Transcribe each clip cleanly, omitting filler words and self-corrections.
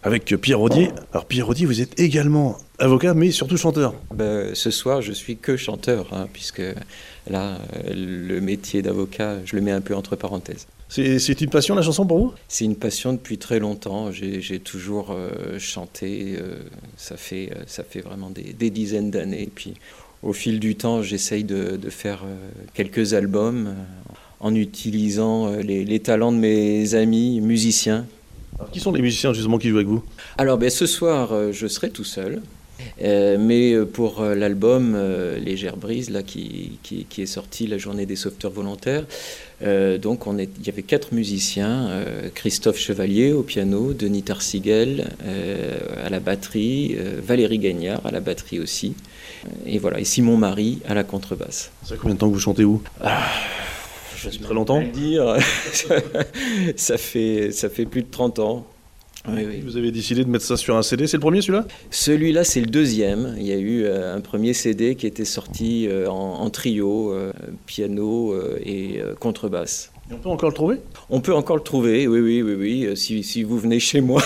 avec Pierre Rodier. Alors Pierre Rodier, vous êtes également avocat, mais surtout chanteur. Ce soir, je suis que chanteur, puisque là, le métier d'avocat, je le mets un peu entre parenthèses. C'est une passion, la chanson, pour vous? C'est une passion depuis très longtemps. J'ai toujours chanté. Ça fait vraiment des dizaines d'années. Et puis, au fil du temps, j'essaye de faire quelques albums en utilisant les talents de mes amis musiciens. Alors, qui sont les musiciens, justement, qui jouent avec vous? Alors, ce soir, je serai tout seul. Mais pour l'album Légère Brise là, qui est sorti la journée des sauveteurs volontaires, donc il y avait 4 musiciens, Christophe Chevalier au piano, Denis Tarsigel à la batterie, Valérie Gagnard à la batterie aussi, et voilà, et Simon Marie à la contrebasse. Ça fait combien de temps que vous chantez, vous? Je sais très longtemps. Dire. ça fait plus de 30 ans. Oui. Vous avez décidé de mettre ça sur un CD, c'est le premier celui-là? Celui-là, c'est le deuxième. Il y a eu un premier CD qui était sorti en trio, piano et contrebasse. Et on peut encore le trouver? On peut encore le trouver, oui, si vous venez chez moi.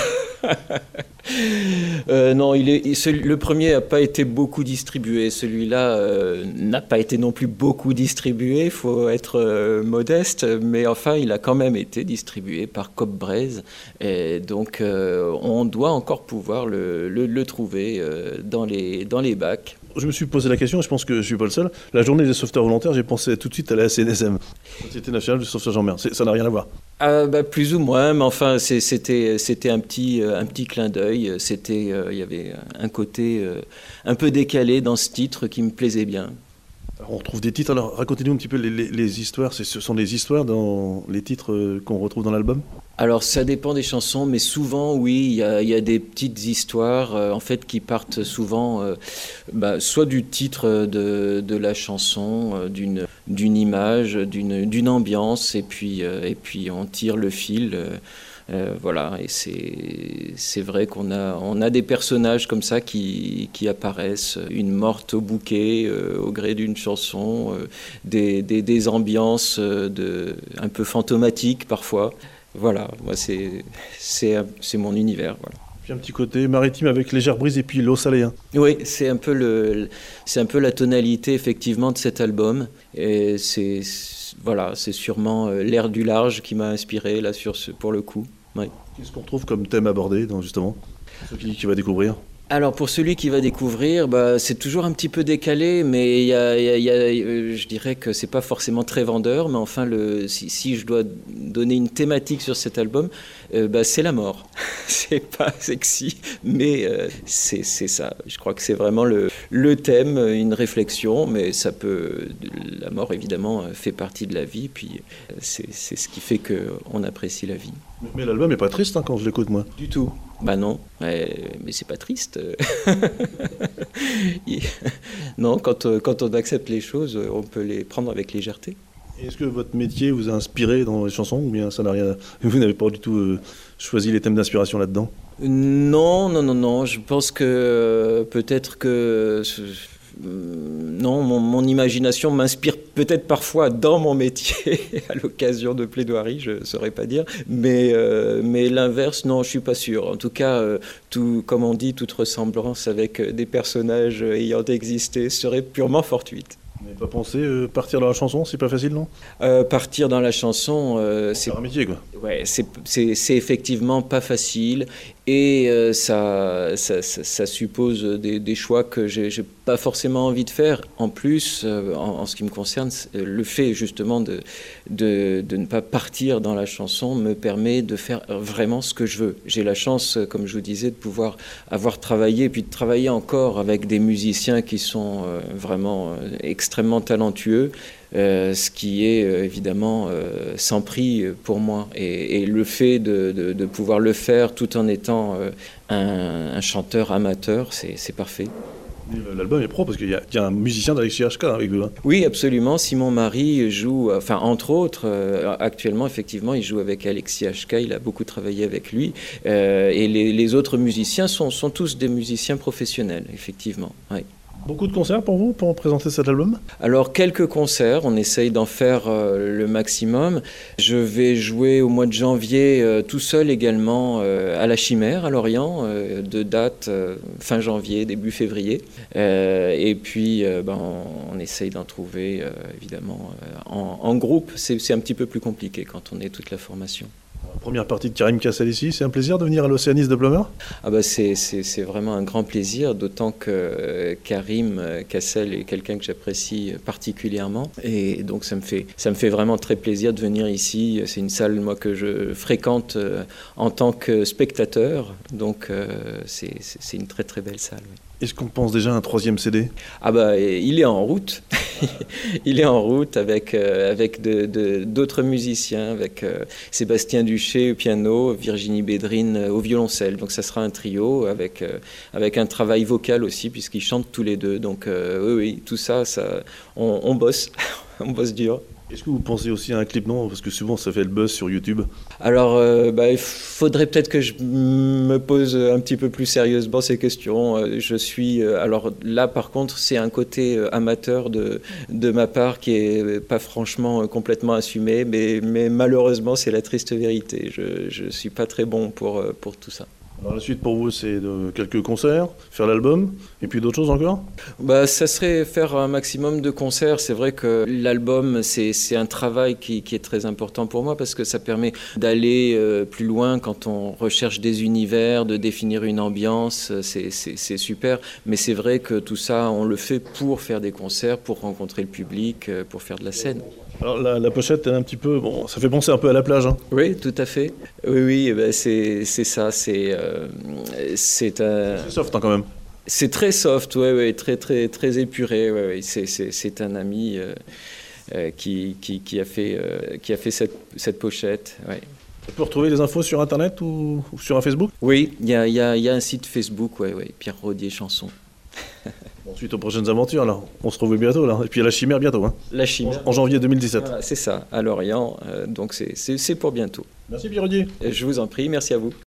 Non, le premier n'a pas été beaucoup distribué. Celui-là n'a pas été non plus beaucoup distribué. Il faut être modeste, mais enfin, il a quand même été distribué par Coop Braise. Et donc, on doit encore pouvoir le trouver dans les bacs. Je me suis posé la question, et je pense que je ne suis pas le seul. La journée des sauveteurs volontaires, j'ai pensé tout de suite à la SNSM, Société nationale du sauvetage en mer. Ça n'a rien à voir. Plus ou moins, mais enfin, c'était un petit clin d'œil. Il y avait un côté un peu décalé dans ce titre qui me plaisait bien. Alors, on retrouve des titres. Alors, racontez-nous un petit peu les histoires. Ce sont des histoires dans les titres qu'on retrouve dans l'album? Alors, ça dépend des chansons, mais souvent, oui, il y a des petites histoires, en fait, qui partent souvent, soit du titre de la chanson, d'une image, d'une ambiance, et puis on tire le fil. Voilà, et c'est vrai qu'on a des personnages comme ça qui apparaissent, une morte au bouquet au gré d'une chanson, des ambiances un peu fantomatiques parfois. Voilà, moi c'est mon univers. Voilà. Puis un petit côté maritime avec Légère Brise et puis L'eau salée. Oui, c'est un peu la tonalité effectivement de cet album. Et c'est sûrement l'air du large qui m'a inspiré là pour le coup. Oui. Qu'est-ce qu'on trouve comme thème abordé justement pour celui qui va découvrir? Alors pour celui qui va découvrir, c'est toujours un petit peu décalé, mais je dirais que c'est pas forcément très vendeur, mais enfin si je dois donner une thématique sur cet album, c'est la mort. C'est pas sexy, mais c'est ça. Je crois que c'est vraiment le thème, une réflexion, mais la mort évidemment fait partie de la vie, puis c'est ce qui fait qu'on apprécie la vie. Mais l'album est pas triste quand je l'écoute moi. Du tout. Non, mais c'est pas triste. Non, quand on accepte les choses, on peut les prendre avec légèreté. Est-ce que votre métier vous a inspiré dans les chansons ou bien ça n'a rien? Vous n'avez pas du tout choisi les thèmes d'inspiration là-dedans? Non. Je pense que peut-être que... Non, mon imagination m'inspire peut-être parfois dans mon métier, à l'occasion de plaidoiries, je ne saurais pas dire, mais l'inverse, non, je ne suis pas sûr. En tout cas, comme on dit, toute ressemblance avec des personnages ayant existé serait purement fortuite. Vous n'avez pas pensé partir dans la chanson, c'est pas facile, non? Partir dans la chanson, c'est un métier, quoi. Ouais, c'est effectivement pas facile et ça suppose des choix que j'ai pas forcément envie de faire. En plus, en ce qui me concerne, le fait justement de ne pas partir dans la chanson me permet de faire vraiment ce que je veux. J'ai la chance, comme je vous disais, de pouvoir avoir travaillé et puis de travailler encore avec des musiciens qui sont vraiment extrêmement talentueux. Ce qui est évidemment sans prix pour moi. Et le fait de pouvoir le faire tout en étant un chanteur amateur, c'est parfait. L'album est pro parce qu'il y a un musicien d'Alexis HK avec vous. Hein. Oui, absolument. Simon Marie joue, entre autres, actuellement, effectivement, il joue avec Alexis HK, il a beaucoup travaillé avec lui. Et les autres musiciens sont tous des musiciens professionnels, effectivement. Oui. Beaucoup de concerts pour vous, pour présenter cet album? Alors, quelques concerts, on essaye d'en faire le maximum. Je vais jouer au mois de janvier tout seul également à la Chimère, à Lorient, de date fin janvier, début février. Et puis, on essaye d'en trouver, évidemment, en groupe. C'est un petit peu plus compliqué quand on est toute la formation. Première partie de Karim Cassel ici, c'est un plaisir de venir à l'Océanis de Plumeur? C'est vraiment un grand plaisir, d'autant que Karim Cassel est quelqu'un que j'apprécie particulièrement. Et donc ça me fait vraiment très plaisir de venir ici. C'est une salle moi, que je fréquente en tant que spectateur. Donc c'est une très très belle salle. Oui. Est-ce qu'on pense déjà à un 3e CD? Il est en route. Il est en route avec d'autres musiciens, avec Sébastien Duché au piano, Virginie Bédrine au violoncelle. Donc ça sera un trio avec un travail vocal aussi, puisqu'ils chantent tous les deux. Donc oui, tout ça on bosse, on bosse dur. Est-ce que vous pensez aussi à un clip, non? Parce que souvent ça fait le buzz sur YouTube. Alors, il faudrait peut-être que je me pose un petit peu plus sérieusement ces questions. Alors là, par contre, c'est un côté amateur de ma part qui est pas franchement complètement assumé, mais malheureusement, c'est la triste vérité. Je suis pas très bon pour tout ça. Alors la suite pour vous, c'est de quelques concerts, faire l'album, et puis d'autres choses encore? Ça serait faire un maximum de concerts. C'est vrai que l'album, c'est un travail qui est très important pour moi parce que ça permet d'aller plus loin quand on recherche des univers, de définir une ambiance. C'est super. Mais c'est vrai que tout ça, on le fait pour faire des concerts, pour rencontrer le public, pour faire de la scène. Alors la pochette, elle est un petit peu... ça fait penser un peu à la plage. Hein. Oui, tout à fait. Oui, c'est ça. C'est soft hein, quand même. C'est très soft, ouais, très, très, très épuré. Ouais. C'est un ami qui a fait cette pochette. Ouais. On peut retrouver les infos sur Internet ou sur un Facebook? Oui, il y a un site Facebook, ouais, Pierre Rodier Chanson. Suite aux prochaines aventures, là. On se retrouve bientôt, là. Et puis à la Chimère bientôt. Hein. La Chimère. En janvier 2017. Voilà, c'est ça, à Lorient. Donc c'est pour bientôt. Merci Pierre Rodier. Je vous en prie, merci à vous.